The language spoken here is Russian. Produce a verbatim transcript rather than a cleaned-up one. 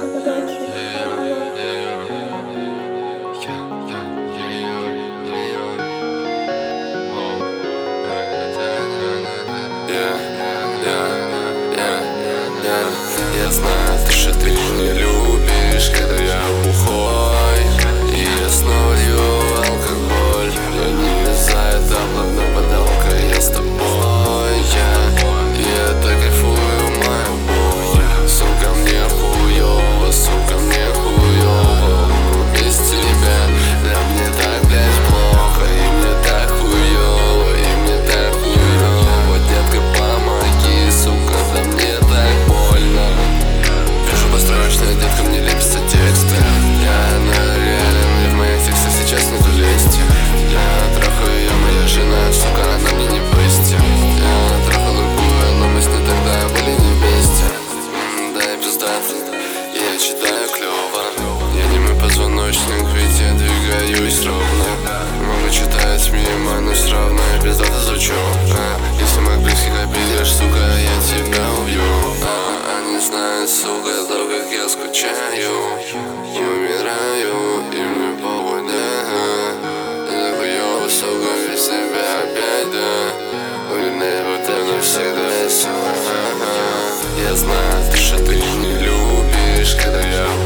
Я знаю, ты что ты не любишь, когда я бухой, и я снова лью алкоголь. Я не за это плотно подалка, я с тобой, я, я так кайфую, моя боль. Сука, мне хуёво, сука, мне хуёво без тебя. Да мне так, блядь, плохо, и мне так хуёво, и мне так хуёво. Детка, помоги, сука, да мне так больно. Пишу построчно, детка, мне лепится тексты. Я наверен, и в моих текстах сейчас нету лести. Я трахаю ее, моя жена, сука, она мне не бысти. Я трахал другую, но мы с ней тогда были не вместе. Да и пиздат, я читаю клёво. Я не мой позвоночник, ведь я двигаюсь ровно. Могу читать мимо, но все равно я пиздато звучу. а, Если моих близких обидишь, сука, я тебя убью. а, Они знают, сука, то, как я скучаю. Умираю, и мне похуй, да. Я хуёво, сука, без тебя опять, да. Уверенный, вот это навсегда, сука. Я знаю, ты что ты не любишь, когда я